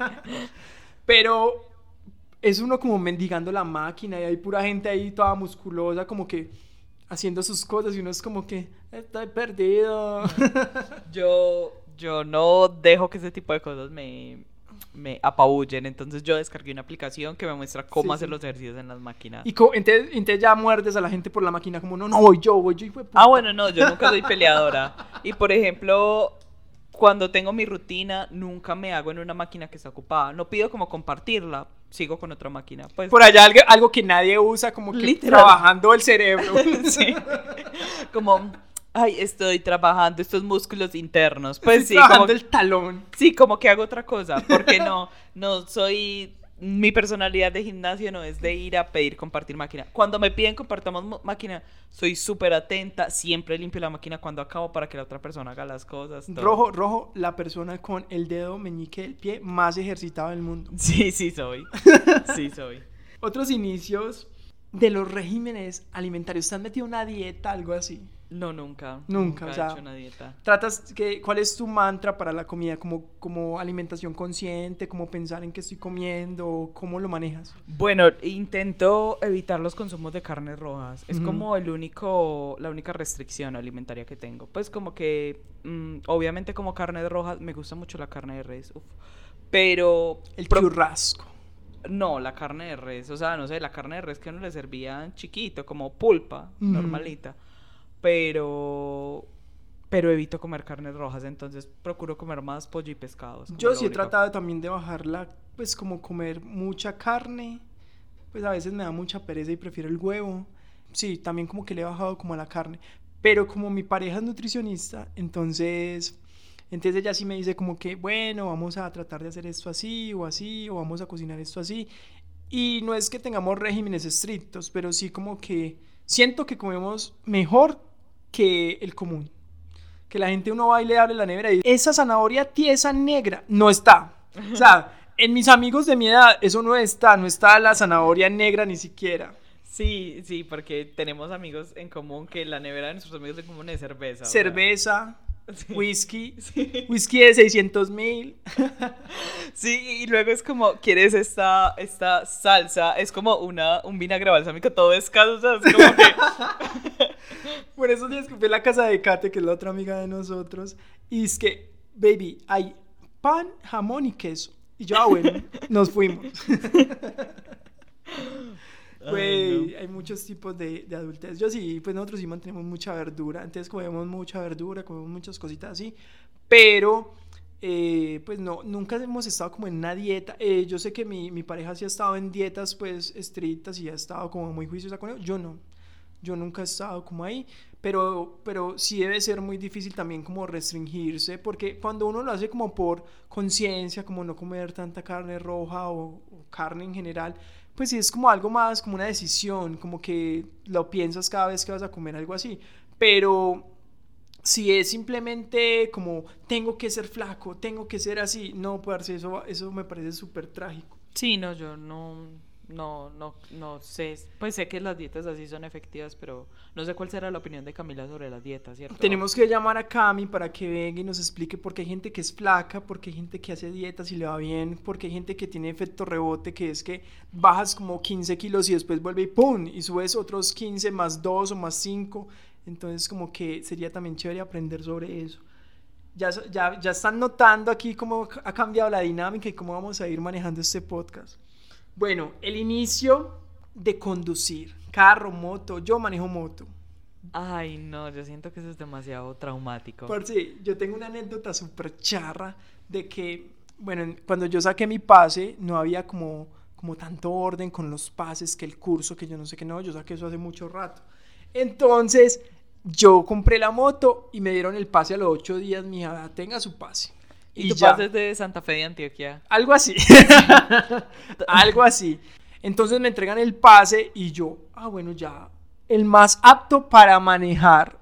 Pero es uno como mendigando la máquina y hay pura gente ahí toda musculosa como que haciendo sus cosas y uno es como que estoy perdido. Yo, yo no dejo que ese tipo de cosas me, me apabullen, entonces yo descargué una aplicación que me muestra cómo Sí, hacer sí. los ejercicios en las máquinas. Y co- entonces, entonces ya muerdes a la gente por la máquina como no, no, voy yo, voy yo. Hijo de puta. Ah, bueno, no, yo nunca soy peleadora. Y por ejemplo, cuando tengo mi rutina, nunca me hago en una máquina que está ocupada. No pido como compartirla, sigo con otra máquina. Pues, Por allá algo, algo que nadie usa, como que Literal. trabajando el cerebro. sí. Como, ay, estoy trabajando estos músculos internos. Pues sí, trabajando como, el talón. sí, como que hago otra cosa. Porque no, no soy. Mi personalidad de gimnasio no es de ir a pedir compartir máquina. Cuando me piden compartamos mo- máquina, soy súper atenta. Siempre limpio la máquina cuando acabo para que la otra persona haga las cosas. todo. Rojo, rojo, la persona con el dedo meñique del pie más ejercitado del mundo. Sí, sí soy. Sí soy. Otros inicios de los regímenes alimentarios. ¿Te has metido una dieta, algo así? No, nunca. Nunca, Nunca o he sea, hecho una dieta. Tratas que, ¿cuál es tu mantra para la comida? ¿Como, como alimentación consciente? ¿Cómo pensar en qué estoy comiendo? ¿Cómo lo manejas? Bueno, intento evitar los consumos de carnes rojas. Es Ujú. como el único, la única restricción alimentaria que tengo. Pues como que, mm, obviamente como carnes rojas, me gusta mucho la carne de res. Uf. Pero... El pro- churrasco. No, la carne de res, o sea, no sé, la carne de res que uno le servían chiquito, como pulpa, Ujú. normalita. Pero... Pero evito comer carnes rojas, entonces procuro comer más pollo y pescado. es como Yo lo sí he único. tratado también de bajarla, pues como comer mucha carne, pues a veces me da mucha pereza y prefiero el huevo. Sí, también como que le he bajado como a la carne, pero como mi pareja es nutricionista, entonces, entonces ella sí me dice como que, bueno, vamos a tratar de hacer esto así o así, o vamos a cocinar esto así. Y no es que tengamos regímenes estrictos, pero sí como que siento que comemos mejor que el común. Que la gente uno va y le abre la nevera y esa zanahoria tiesa negra no está. O sea, en mis amigos de mi edad eso no está, no está la zanahoria negra ni siquiera. Sí, sí, porque tenemos amigos en común que la nevera de nuestros amigos en común es cerveza. o sea. Cerveza, Sí. whisky, Sí. whisky de seiscientos mil. Sí, y luego es como, ¿quieres esta, esta salsa? Es como una, un vinagre balsámico todo escaso, o sea, es como que... Por esos días que fui a la casa de Kate, que es la otra amiga de nosotros, y es que, baby, hay pan, jamón y queso. Y yo, ah, bueno, nos fuimos. Güey, no. hay muchos tipos de, de adultez. Yo sí, pues nosotros sí mantenemos mucha verdura. Entonces comemos mucha verdura, comemos muchas cositas así. Pero, eh, pues no, nunca hemos estado como en una dieta. Eh, yo sé que mi, mi pareja sí ha estado en dietas, pues, estrictas y ha estado como muy juiciosa con ello. Yo no. Yo nunca he estado como ahí. Pero, pero sí debe ser muy difícil también como restringirse. Porque cuando uno lo hace como por conciencia, como no comer tanta carne roja o, o carne en general, pues sí es como algo más, como una decisión, como que lo piensas cada vez que vas a comer algo así. Pero si es simplemente como tengo que ser flaco, tengo que ser así, no, parce, eso, eso me parece súper trágico. Sí, no, yo no, no, no, no sé, pues sé que las dietas así son efectivas, pero no sé cuál será la opinión de Camila sobre las dietas, ¿cierto? Tenemos que llamar a Cami para que venga y nos explique por qué hay gente que es flaca, por qué hay gente que hace dietas y le va bien, por qué hay gente que tiene efecto rebote, que es que bajas como quince kilos y después vuelve y ¡pum! Y subes otros quince más dos o más cinco. Entonces como que sería también chévere aprender sobre eso. Ya, ya, ya están notando aquí cómo ha cambiado la dinámica y cómo vamos a ir manejando este podcast. Bueno, el inicio de conducir, carro, moto, yo manejo moto. Ay, no, yo siento que eso es demasiado traumático. Parce, yo tengo una anécdota súper charra de que, bueno, cuando yo saqué mi pase, no había como, como tanto orden con los pases, que el curso, que yo no sé qué, no, yo saqué eso hace mucho rato. Entonces, yo compré la moto y me dieron el pase a los ocho días, mija, tenga su pase. Y, y tu ya. pase es de Santa Fe de Antioquia. Algo así. Algo así. Entonces me entregan el pase y yo, ah, bueno, ya, el más apto para manejar.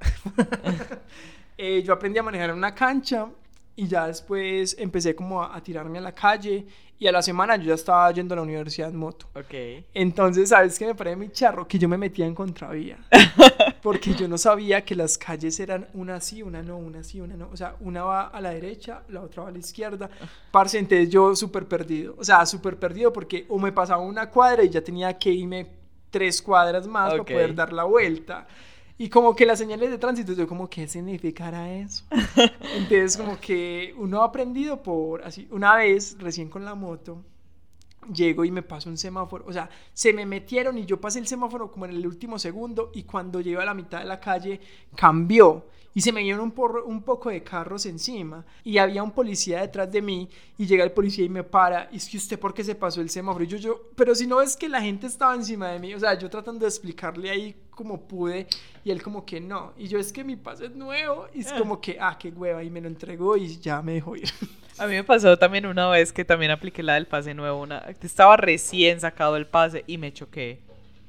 eh, yo aprendí a manejar en una cancha y ya después empecé como a, a tirarme a la calle y a la semana yo ya estaba yendo a la universidad en moto. Ok. Entonces, ¿sabes qué me parece muy charro? Que yo me metía en contravía. Porque yo no sabía que las calles eran una así, una no, una así, una no. O sea, una va a la derecha, la otra va a la izquierda. Parce, entonces yo súper perdido. O sea, súper perdido porque o me pasaba una cuadra y ya tenía que irme tres cuadras más okay. para poder dar la vuelta. Y como que las señales de tránsito, yo como, ¿qué significará eso? Entonces como que uno ha aprendido por así. Una vez, recién con la moto, llego y me paso un semáforo, o sea, se me metieron y yo pasé el semáforo como en el último segundo y cuando llego a la mitad de la calle cambió y se me dieron un, porro, un poco de carros encima y había un policía detrás de mí y llega el policía y me para y es que usted ¿por qué se pasó el semáforo? Y yo, yo, pero si no es que la gente estaba encima de mí, o sea, yo tratando de explicarle ahí como pude y él como que no, y yo es que mi pase es nuevo y es como que, ah, qué hueva, y me lo entregó y ya me dejó ir. A mí me pasó también una vez que también apliqué la del pase nuevo. Una, estaba recién sacado el pase y me choqué.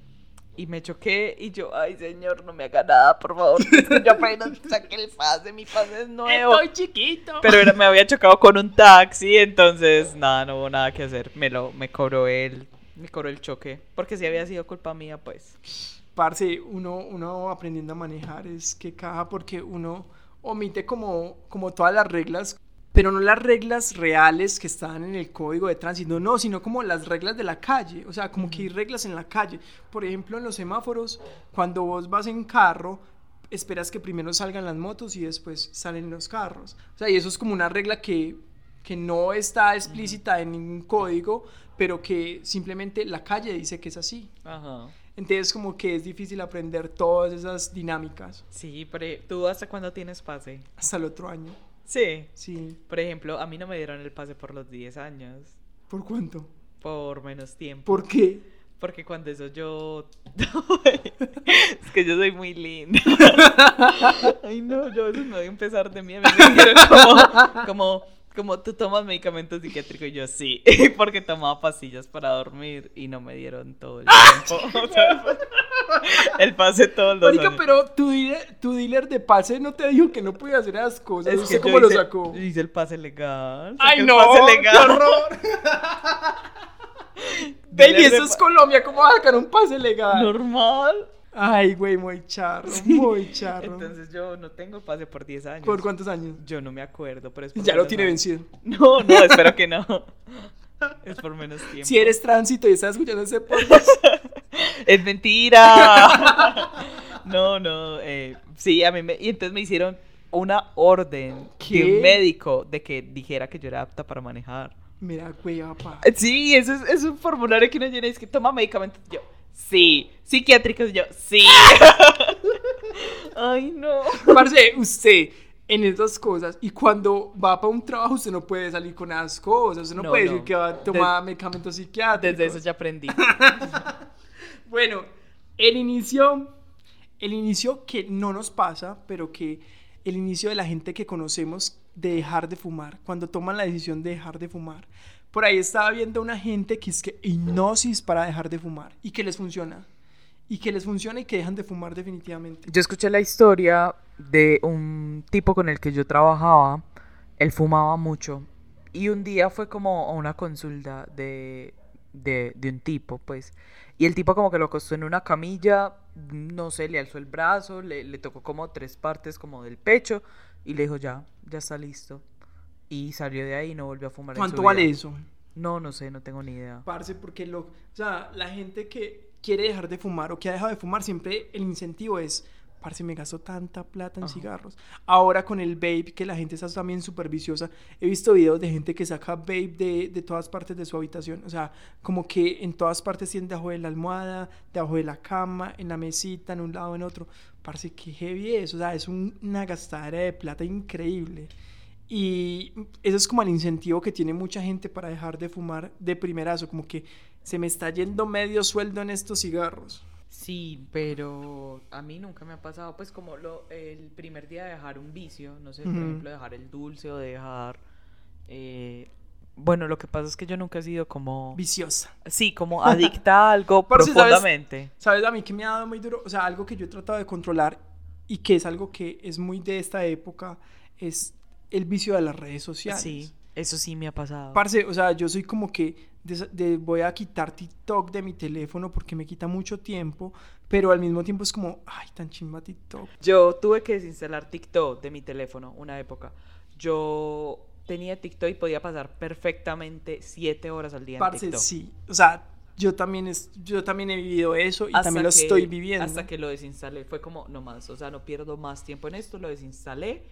Y me choqué y yo, ay señor, no me haga nada, por favor. Yo apenas saqué el pase, mi pase es nuevo. Estoy chiquito. Pero era, me había chocado con un taxi, entonces nada, no hubo nada que hacer. Me lo, me cobró él, me cobró el choque. Porque si había sido culpa mía, pues. Parce, uno, uno aprendiendo a manejar es que caja porque uno omite como, como todas las reglas, pero no las reglas reales que están en el código de tránsito, no, sino como las reglas de la calle, o sea, como uh-huh. que hay reglas en la calle. Por ejemplo, en los semáforos, cuando vos vas en carro, esperas que primero salgan las motos y después salen los carros. O sea, y eso es como una regla que, que no está explícita uh-huh. en ningún código, pero que simplemente la calle dice que es así. Ajá. Uh-huh. Entonces como que es difícil aprender todas esas dinámicas. Sí, pero ¿tú hasta cuándo tienes pase? Hasta el otro año. Sí. Sí. Por ejemplo, a mí no me dieron el pase por los diez años. ¿Por cuánto? Por menos tiempo. ¿Por qué? Porque cuando eso yo... es que yo soy muy linda. Ay, no, yo a veces me voy a empezar de mí. Me dijeron como, como, como, ¿tú tomas medicamentos psiquiátricos? Y yo, sí. Porque tomaba pastillas para dormir y no me dieron todo el tiempo. O sea, el pase todos los Marica, años. pero tu dealer, tu dealer de pase no te dijo que no podía hacer esas cosas. Es no que sé cómo hice, lo sacó. Hice el pase legal. ¡Ay, el no! Pase legal. ¡Qué horror! Baby, eso es Colombia. ¿Cómo va a sacar un pase legal? Normal. Ay, güey, muy charro, sí. muy charro. Entonces yo no tengo pase por diez años. ¿Por cuántos años? Yo no me acuerdo, pero es por ya lo tiene años. vencido. No, no, espero que no. Es por menos tiempo. Si eres tránsito y estás escuchando ese podcast. Es mentira. No, no. Eh, sí, a mí me... Y entonces me hicieron una orden ¿Qué? de un médico de que dijera que yo era apta para manejar. Mira, güey, papá. Sí, eso es, es un formulario que uno llena y es que toma medicamentos. Yo, sí. Psiquiátricos, yo, sí. Ay, no. Parce, usted en esas cosas, y cuando va para un trabajo, usted no puede salir con esas cosas. Usted no, no puede no. decir que va a tomar Des, medicamentos psiquiátricos. Desde eso ya aprendí. Bueno, el inicio, el inicio que no nos pasa, pero que el inicio de la gente que conocemos de dejar de fumar, cuando toman la decisión de dejar de fumar. Por ahí estaba viendo una gente que es que hipnosis para dejar de fumar y que les funciona. Y que les funciona y que dejan de fumar definitivamente. Yo escuché la historia de un tipo con el que yo trabajaba. Él fumaba mucho. Y un día fue como a una consulta de, de, de un tipo, pues. Y el tipo como que lo acostó en una camilla, no sé, le alzó el brazo, le, le tocó como tres partes como del pecho y le dijo ya, ya está listo. Y salió de ahí y no volvió a fumar. ¿Cuánto vale eso? No, no sé, no tengo ni idea. Parce, porque lo, o sea, la gente que quiere dejar de fumar o que ha dejado de fumar, siempre el incentivo es, parce, me gasto tanta plata en Ajá. cigarros. Ahora con el vape, que la gente está también súper viciosa, he visto videos de gente que saca vape de, de todas partes de su habitación, o sea, como que en todas partes tienen debajo de la almohada, debajo de la cama, en la mesita, en un lado, en otro. Parce, qué heavy es, o sea, es un, una gastadera de plata increíble. Y eso es como el incentivo que tiene mucha gente para dejar de fumar de primerazo, como que se me está yendo medio sueldo en estos cigarros. Sí, pero a mí nunca me ha pasado, pues como lo, el primer día de dejar un vicio, no sé, por Ujú. ejemplo, dejar el dulce o dejar... eh, bueno, lo que pasa es que yo nunca he sido como... Viciosa. Sí, como adicta a algo Parce, ¿sabes? profundamente. ¿Sabes a mí que me ha dado muy duro? O sea, algo que yo he tratado de controlar y que es algo que es muy de esta época, es el vicio de las redes sociales. Sí, eso sí me ha pasado. Parce, o sea, yo soy como que de- de- voy a quitar TikTok de mi teléfono porque me quita mucho tiempo, pero al mismo tiempo es como, ay, tan chimba TikTok. Yo tuve que desinstalar TikTok de mi teléfono una época. Yo tenía TikTok y podía pasar perfectamente siete horas al día en Parce, TikTok. sí. O sea, yo también, es, yo también he vivido eso y también lo que, estoy viviendo. Hasta que lo desinstalé. Fue como, no más, o sea, no pierdo más tiempo en esto, lo desinstalé.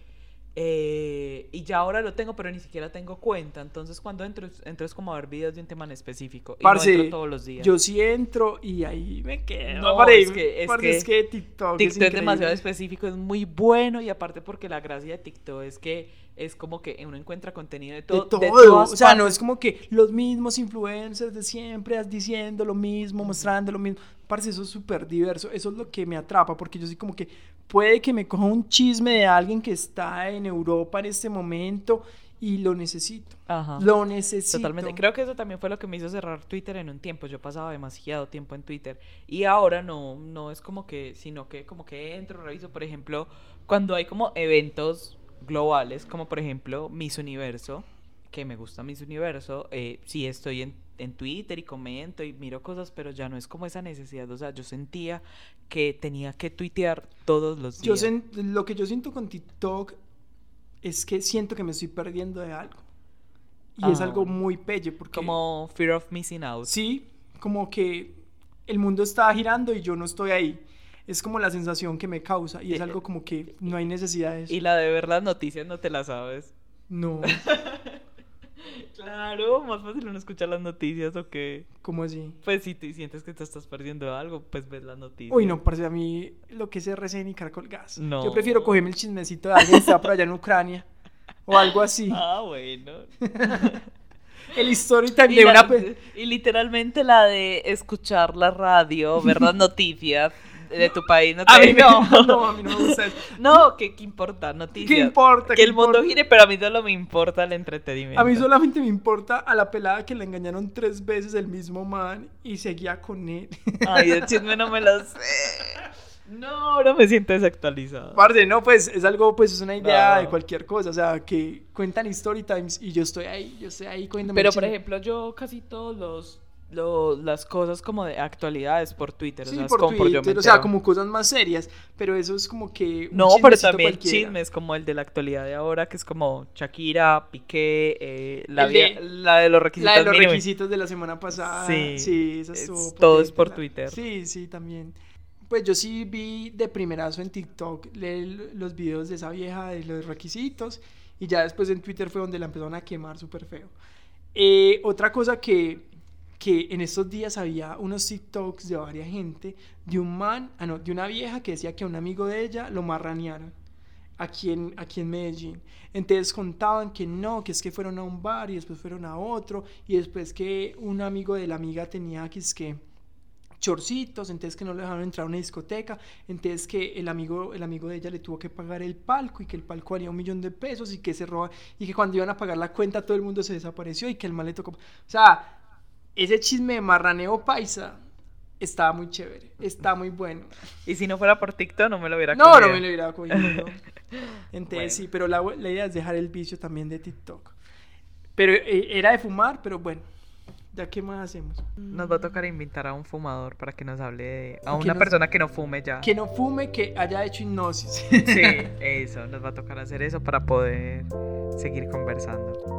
Eh, y ya ahora lo tengo, pero ni siquiera tengo cuenta. Entonces, cuando entro, entro es como a ver videos de un tema en específico. Y Parce, no entro todos los días. Yo sí entro y ahí me quedo. No, Parce, es que, es parce, que, es que TikTok, TikTok es, es demasiado increíble. específico, es muy bueno. Y aparte, porque la gracia de TikTok es que es como que uno encuentra contenido de, to De todo, de todas o sea, no partes. es como que los mismos influencers de siempre diciendo lo mismo, mostrando lo mismo. Parce, eso es súper diverso, eso es lo que me atrapa, porque yo soy como que puede que me coja un chisme de alguien que está en Europa en este momento y lo necesito, Ajá. lo necesito. Totalmente. Creo que eso también fue lo que me hizo cerrar Twitter en un tiempo. Yo pasaba demasiado tiempo en Twitter y ahora no, no es como que, sino que como que entro, reviso, por ejemplo, cuando hay como eventos globales, como por ejemplo Miss Universo, que me gusta Miss Universo, eh, sí estoy en, en Twitter y comento y miro cosas, pero ya no es como esa necesidad. O sea, yo sentía que tenía que tuitear todos los Yo días. sen- lo que yo siento con TikTok es que siento que me estoy perdiendo de algo. Y Ah, es algo bueno. muy pelle porque... Como fear of missing out. Sí, como que el mundo está girando y yo no estoy ahí. Es como la sensación que me causa y es Eh, algo como que no hay necesidad de eso. Y la de ver las noticias no te la sabes. No, Claro, más fácil uno escuchar las noticias o que... ¿cómo así? Pues si te sientes que te estás perdiendo algo, pues ves las noticias. Uy, no, parce, a mí lo que es R C N y Caracol Gas. No. Yo prefiero cogerme el chismecito de alguien que está por allá en Ucrania o algo así. Ah, bueno. El story time Y, de la- una... pe- y literalmente la de escuchar la radio, ver las noticias de tu país, no te... A mí no, no, a mí no me gusta eso. No, ¿qué, qué importa? Noticias. ¿Qué importa? Que ¿Qué el mundo importa? gire, pero a mí solo me importa el entretenimiento. A mí solamente me importa a la pelada que la engañaron tres veces el mismo man y seguía con él. Ay, el chisme no me lo sé. No, ahora me siento desactualizado. Parce, no, pues es algo, pues es una idea No. de cualquier cosa, o sea, que cuentan story times y yo estoy ahí, yo estoy ahí cogiéndome Pero el por chisme. ejemplo, yo casi todos los, los las cosas como de actualidades por Twitter, Sí, o sea, es por como por yo me Twitter, o sea, entero. como cosas más serias, pero eso es como que un No, pero chismecito también cualquiera. chismes como el de la actualidad de ahora, que es como Shakira, Piqué, eh, la, El via- de- la de los requisitos La de los mínimos. requisitos de la semana pasada. Sí, Sí, esa es- estuvo todo es potente, por la- Twitter. Sí, sí, también. Pues yo sí vi de primerazo en TikTok le- los videos de esa vieja de los requisitos y ya después en Twitter fue donde la empezaron a quemar súper feo. Eh, otra cosa que, que en estos días había unos TikToks de varias gente, de un man, ah no, de una vieja que decía que a un amigo de ella lo marranearon aquí en, aquí en Medellín. Entonces contaban que no, que es que fueron a un bar y después fueron a otro y después que un amigo de la amiga tenía que es que chorcitos, entonces que no le dejaron entrar a una discoteca, entonces que el amigo, el amigo de ella le tuvo que pagar el palco y que el palco valía un millón de pesos y que se roba y que cuando iban a pagar la cuenta todo el mundo se desapareció y que el mal le tocó. O sea, ese chisme de marraneo paisa estaba muy chévere, está muy bueno. Y si no fuera por TikTok no me lo hubiera No, comido. no me lo hubiera cogido. ¿No? Entonces Bueno. sí, pero la, la idea es dejar el vicio también de TikTok. Pero eh, era de fumar, pero bueno, ya qué más hacemos. Nos va a tocar invitar a un fumador para que nos hable de... A Que una nos- persona que no fume ya. Que no fume, que haya hecho hipnosis. Sí, eso, nos va a tocar hacer eso para poder seguir conversando.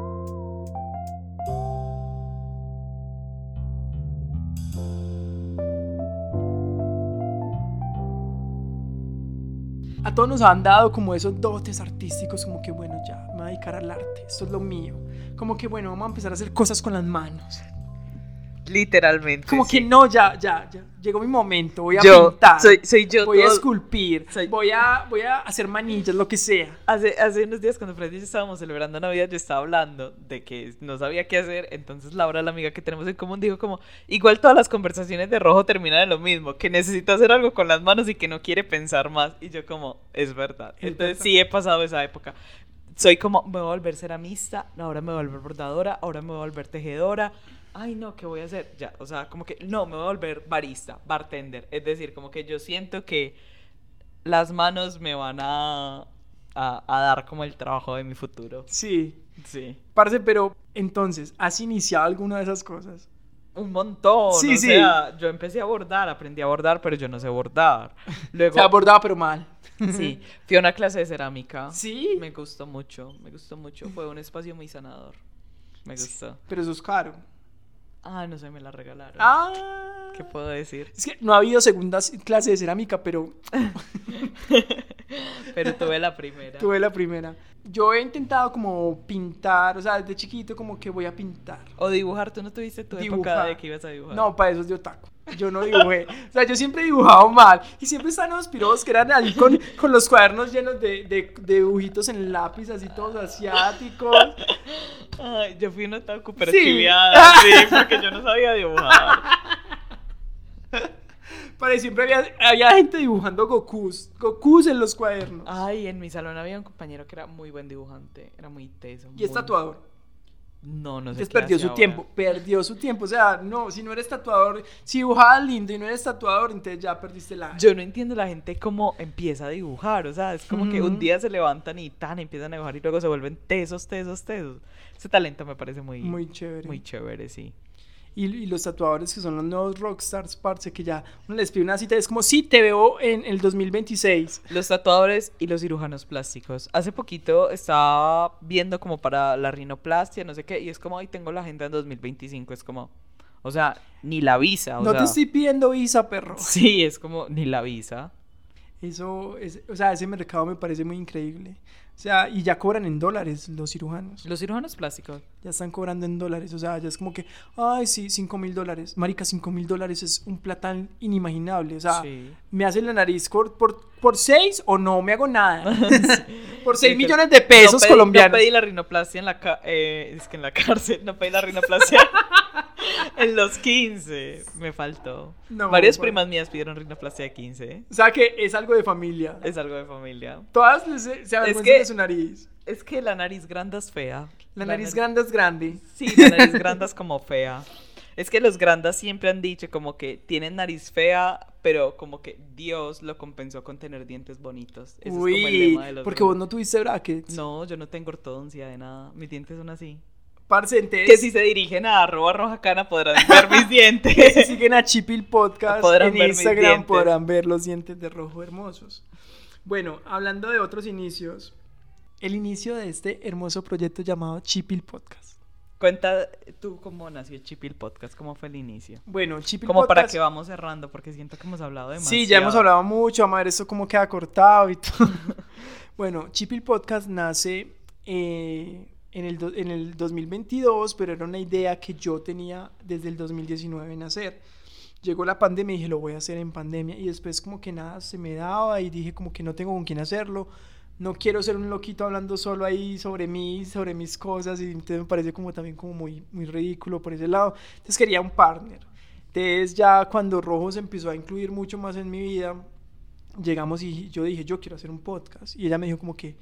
A todos nos han dado como esos dotes artísticos, como que bueno, ya me voy a dedicar al arte, esto es lo mío. Como que bueno, vamos a empezar a hacer cosas con las manos. Literalmente. Como sí. que no, ya, ya, ya. Llegó mi momento. Voy a Yo, pintar. soy, soy yo. Voy a todo- esculpir. soy- Voy a, voy a hacer manillas, lo que sea. Hace, hace unos días cuando Freddy y yo estábamos celebrando Navidad, yo estaba hablando de que no sabía qué hacer. Entonces Laura, la amiga que tenemos en común, dijo como, igual todas las conversaciones de Rojo terminan en lo mismo, que necesita hacer algo con las manos y que no quiere pensar más. Y yo como, es verdad. Es Entonces verdad. sí he pasado esa época. Soy como, me voy a volver ceramista, ahora me voy a volver bordadora, ahora me voy a volver tejedora. Ay, no, ¿qué voy a hacer? Ya, o sea, como que, no, me voy a volver barista, bartender. Es decir, como que yo siento que las manos me van a, a, a dar como el trabajo de mi futuro. Sí. Sí. Parce, pero entonces, ¿has iniciado alguna de esas cosas? Un montón. Sí, o sí. sea, yo empecé a bordar, aprendí a bordar, pero yo no sé bordar. Luego, Se ha abordado, pero mal. sí, fui a una clase de cerámica. Sí. Me gustó mucho, me gustó mucho. Fue un espacio muy sanador. Me gustó. Pero eso es caro. Ah, no sé, me la regalaron. Ah. ¿Qué puedo decir? Es que no ha habido segunda clase de cerámica, pero Pero tuve la primera. tuve la primera. Yo he intentado como pintar, o sea, desde chiquito como que voy a pintar. O dibujar, ¿tú no tuviste tu época Dibujar. de que ibas a dibujar? No, para eso es de otaku. Yo no dibujé. O sea, yo siempre he dibujado mal. Y siempre estaban los piros que eran ahí con, con los cuadernos llenos de, de, de dibujitos en lápiz, así todos asiáticos. Ay, yo fui una otaku pero Sí. chiviada, sí, porque yo no sabía dibujar. Pero siempre había, había gente dibujando Gokus. Gokus en los cuadernos. Ay, en mi salón había un compañero que era muy buen dibujante, era muy teso. Y es muy- tatuador. No, no sé. Entonces qué perdió hace su ahora. tiempo, perdió su tiempo. O sea, no, si no eres tatuador, si dibujabas lindo y no eres tatuador, entonces ya perdiste la. Yo no entiendo la gente cómo empieza a dibujar, o sea, es como que un Ujú. día se levantan y tan empiezan a dibujar y luego se vuelven tesos, tesos, tesos. Ese talento me parece muy, Muy chévere. muy chévere, sí. Y, y los tatuadores que son los nuevos rockstars, parce, que ya uno les pide una cita, es como, sí, te veo en el dos mil veintiséis. Los tatuadores y los cirujanos plásticos. Hace poquito estaba viendo como para la rinoplastia, no sé qué, y es como, ay, tengo la agenda en dos mil veinticinco, es como, o sea, ni la visa, o No sea. te estoy pidiendo visa, perro. Sí, es como, ni la visa. Eso, es, o sea, ese mercado me parece muy increíble. O sea, y ya cobran en dólares los cirujanos. Los cirujanos plásticos. Ya están cobrando en dólares. O sea, ya es como que, ay, sí, cinco mil dólares. Marica, cinco mil dólares es un platán inimaginable. O sea, Sí. ¿me hacen la nariz por, por, por seis o no me hago nada? Por seis Literal. millones de pesos No pedí- colombianos. No pedí la rinoplastia en la ca- eh, es que en la cárcel, no pedí la rinoplastia en los quince. Me faltó. No, Varias bueno. primas mías pidieron rinoplastia de quince. ¿eh? O sea, que es algo de familia. Es algo de familia. Todas se, se avergüenzan que- de su nariz. Es que la nariz grande es fea. La nariz grande es grande. Sí, la nariz grande es como fea. Es que los grandas siempre han dicho como que tienen nariz fea, pero como que Dios lo compensó con tener dientes bonitos. Ese es como el Uy, lema de los porque vos grandes. no tuviste brackets. No, yo no tengo ortodoncia de nada. Mis dientes son así. Parce, entonces, Que si se dirigen a arroba rojacana podrán ver mis que si dientes. siguen a Chipil Podcast Podrán en ver mis Instagram dientes. podrán ver los dientes de rojo hermosos. Bueno, hablando de otros inicios, el inicio de este hermoso proyecto llamado Chipil Podcast. Cuenta tú cómo nació Chipil Podcast, cómo fue el inicio. Bueno, Chipil Como para Podcast. que vamos cerrando, porque siento que hemos hablado demasiado. Sí, ya hemos hablado mucho, vamos a ver esto cómo queda cortado y todo. Bueno, Chipil Podcast nace eh, en, el do- en el dos mil veintidós, pero era una idea que yo tenía desde el dos mil diecinueve en hacer. Llegó la pandemia y dije, lo voy a hacer en pandemia. Y después como que nada se me daba y dije como que no tengo con quién hacerlo. No quiero ser un loquito hablando solo ahí sobre mí, sobre mis cosas. Y entonces me parece como también como muy, muy ridículo por ese lado. Entonces quería un partner. Entonces ya cuando Rojo se empezó a incluir mucho más en mi vida, llegamos y yo dije, yo quiero hacer un podcast. Y ella me dijo como que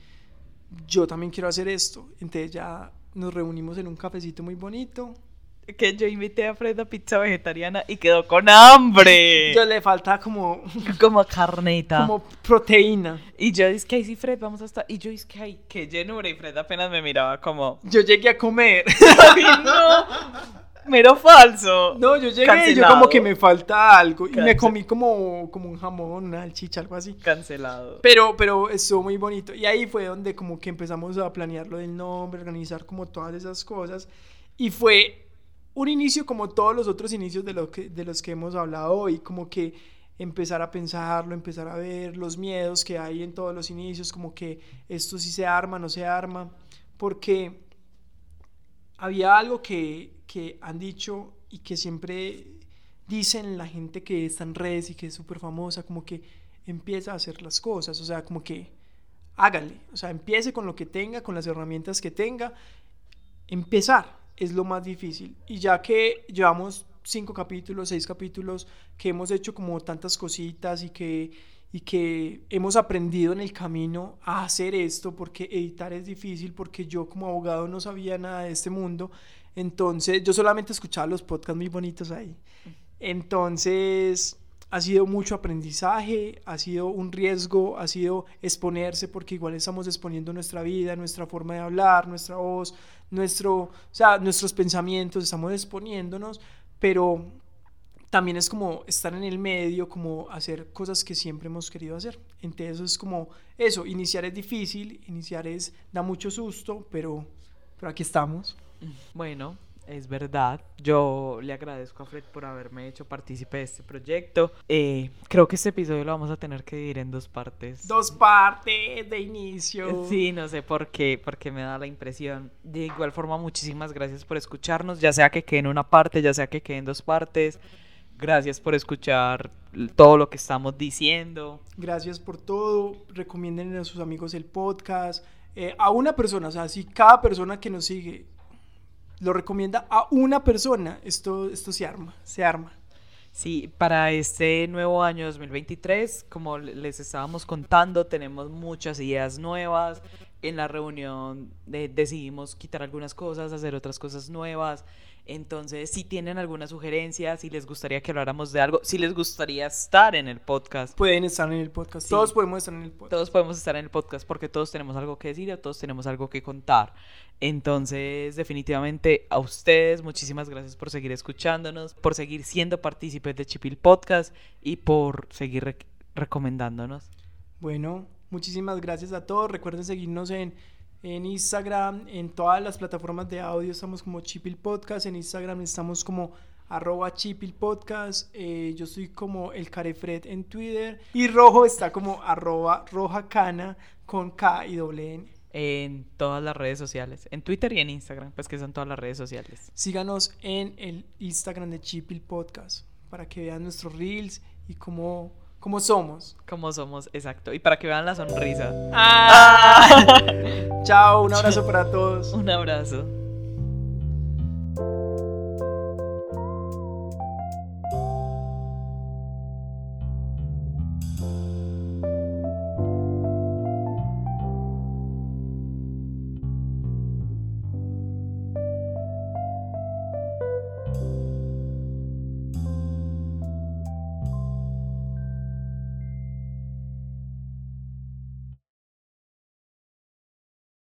yo también quiero hacer esto. Entonces ya nos reunimos en un cafecito muy bonito. Que yo invité a Fred a pizza vegetariana y quedó con hambre. Yo le falta como, Como carnita. como proteína. Y yo dije, ay, sí, Fred, vamos a estar. Y yo dije, ay, qué llenura. Y Fred apenas me miraba como, Yo llegué a comer. ay, no. Mero falso. No, yo llegué y yo Cancelado. como que me falta algo. Y me Cancel- comí como, como un jamón, una salchicha, algo así. Cancelado. Pero, pero estuvo muy bonito. Y ahí fue donde como que empezamos a planear lo del nombre, organizar como todas esas cosas. Y fue un inicio como todos los otros inicios de, lo que, de los que hemos hablado hoy. Como que empezar a pensarlo, empezar a ver los miedos que hay en todos los inicios. Como que esto sí se arma, no se arma. Porque había algo que, que han dicho y que siempre dicen la gente que está en redes y que es súper famosa, como que empieza a hacer las cosas, o sea, como que hágale, o sea, empiece con lo que tenga, con las herramientas que tenga. Empezar es lo más difícil, y ya que llevamos cinco capítulos, seis capítulos, que hemos hecho como tantas cositas y que, y que hemos aprendido en el camino a hacer esto, porque editar es difícil, porque yo como abogado no sabía nada de este mundo, entonces yo solamente escuchaba los podcasts muy bonitos ahí. Entonces ha sido mucho aprendizaje, ha sido un riesgo, ha sido exponerse, porque igual estamos exponiendo nuestra vida, nuestra forma de hablar, nuestra voz, nuestro, o sea, nuestros pensamientos, estamos exponiéndonos, pero también es como estar en el medio, como hacer cosas que siempre hemos querido hacer. Entonces eso es como eso, iniciar es difícil, iniciar es, da mucho susto, pero, pero aquí estamos. Bueno, es verdad. Yo le agradezco a Fred por haberme hecho partícipe de este proyecto. Eh, creo que este episodio lo vamos a tener que dividir en dos partes. Dos partes de inicio. Sí, no sé por qué, porque me da la impresión. De igual forma, muchísimas gracias por escucharnos, ya sea que quede en una parte, ya sea que quede en dos partes. Gracias por escuchar todo lo que estamos diciendo. Gracias por todo. Recomienden a sus amigos el podcast. Eh, a una persona, o sea, si cada persona que nos sigue lo recomienda a una persona, esto, esto se arma, se arma. Sí, para este nuevo año dos mil veintitrés, como les estábamos contando, tenemos muchas ideas nuevas. En la reunión de, decidimos quitar algunas cosas, hacer otras cosas nuevas. Entonces, si tienen alguna sugerencia, si les gustaría que habláramos de algo, si les gustaría estar en el podcast, pueden estar en el podcast. Sí. Todos podemos estar en el podcast. Todos podemos estar en el podcast porque todos tenemos algo que decir, todos tenemos algo que contar. Entonces, definitivamente, a ustedes, muchísimas gracias por seguir escuchándonos, por seguir siendo partícipes de Chipil Podcast y por seguir rec- recomendándonos. Bueno, muchísimas gracias a todos. Recuerden seguirnos en, en Instagram, en todas las plataformas de audio estamos como Chipil Podcast. En Instagram estamos como arroba Chipil Podcast. Eh, yo soy como el Carefred en Twitter. Y Rojo está como arroba Rojacana con K y doble N. En todas las redes sociales, en Twitter y en Instagram, pues que son todas las redes sociales. Síganos en el Instagram de Chipil Podcast para que vean nuestros reels y cómo, cómo somos. Cómo somos, exacto. Y para que vean la sonrisa. ¡Ah! Chao, un abrazo para todos. Un abrazo.